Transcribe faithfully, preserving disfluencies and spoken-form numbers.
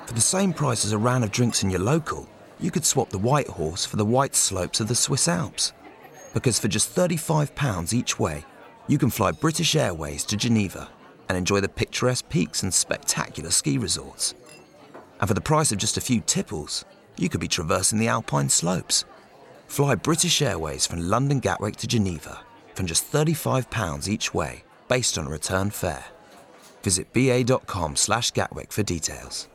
For the same price as a round of drinks in your local, you could swap the White Horse for the white slopes of the Swiss Alps. Because for just thirty-five pounds each way, you can fly British Airways to Geneva and enjoy the picturesque peaks and spectacular ski resorts. And for the price of just a few tipples, you could be traversing the Alpine slopes. Fly British Airways from London Gatwick to Geneva from just thirty-five pounds each way, based on a return fare. Visit ba.com slash Gatwick for details.